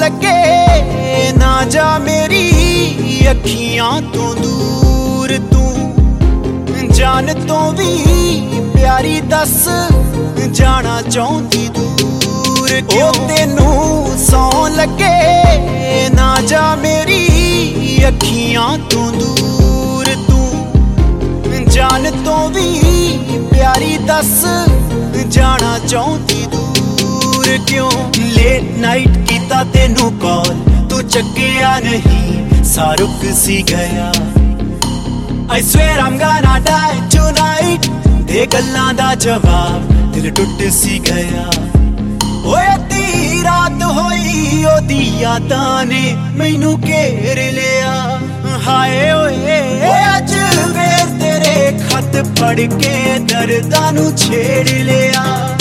लगे ना जा मेरी अखियां तो दूर, तू जान तो भी प्यारी दस जाना चाहती दूर क्यों? तेनू सौ लगे ना जा मेरी अखियां तो दूर, तू जान तो भी प्यारी दस जाना चाहती दूर क्यों? लेट नाइट कीता तेनू कॉल तू चक्किया नहीं, सा रुक सी गया। I swear I'm gonna die tonight, दे गल्लां दा जवाब दिल टुट सी गया। ओए अद्धी रात होई ओदी यादां ने मैनू घेर लिया। हाय ओए अज फिर तेरे खत पढ़ के दर्दां नू छेड़ लिया।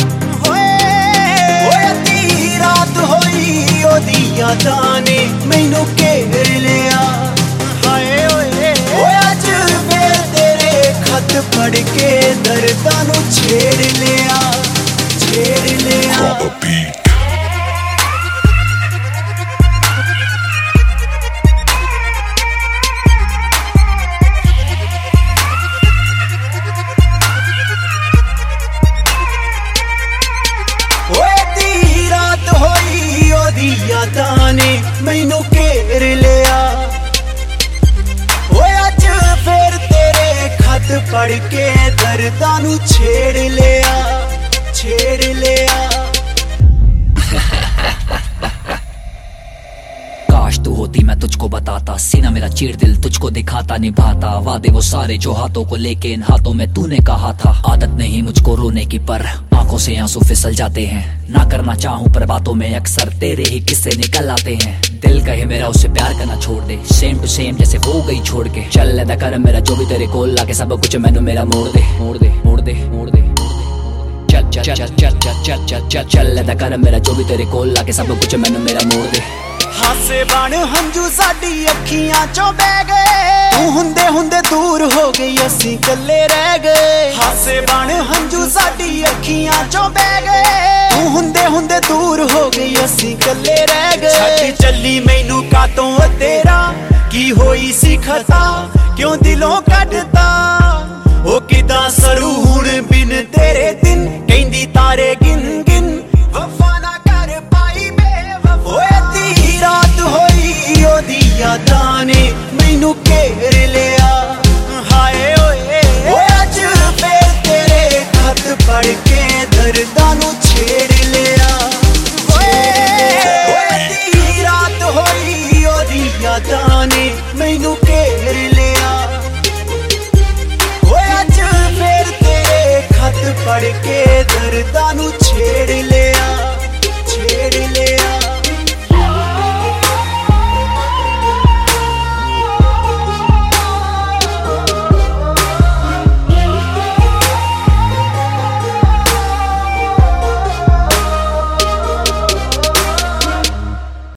ओए अद्धी रात होई ओदी यादां ने मैनू घेर लिया। हाय ओए अज फिर तेरे खत पढ़ के दर्दां नू छेड़ लिया, छेड़ लिया। यादां ने मैनू घेर लिया। ओए अज फिर तेरे खत पढ़ के दर्दां नू छेड़ लिया, छेड़ लिया। काश तू होती मैं तुझको बताता, सीना मेरा चीर दिल तुझको दिखाता, निभाता वादे वो सारे जो हाथों को लेके इन हाथों में तूने कहा था। आदत नहीं मुझको रोने की पर आंखों से आंसू फिसल जाते हैं, ना करना चाहूं पर बातों में अक्सर तेरे ही किस्से निकल आते हैं। दिल कहे मेरा उससे प्यार करना छोड़ दे, सेम टू सेम जैसे हो गई छोड़ के। चल अदा कर मेरा जो भी तेरे कोल लाके सब कुछ मैनू मेरा मोड़ दे, मोड़ दे, मोड़ दे, मोड़ दे। चल चल चल चल चल चल चल चल अदा कर मेरा जो भी तेरे कोल लाके सब कुछ मैनू मेरा मोड़ दे। हासे बन हंजू साडी अखियां चों बह गए, तू हुंदे हुंदे दूर हो गई असीं कल्ले रह गए। हासे बन हंजू साडी अखियां चों बह गए, तू हुंदे हुंदे दूर हो गई असीं कल्ले रह गए। छड्ड चली मैनू कातों तेरा की होई सी खता, क्यों दिलों कटदा ओ किदां सरू हुण बिन तेरे दिन, कहंदी तारे गिन गिन वफा ना कर पाई बेवफा। ओए अद्धी रात होई ओदी यादां ने मैनू घेर लिया। हाय ओए अज फिर तेरे खत पढ़ के दर्दां नू छेड़ लिया। ओए अद्धी रात होई ओदी यादां ने मैनू घेर लिया। ओए अज फिर तेरे खत पढ़ के दर्दां नू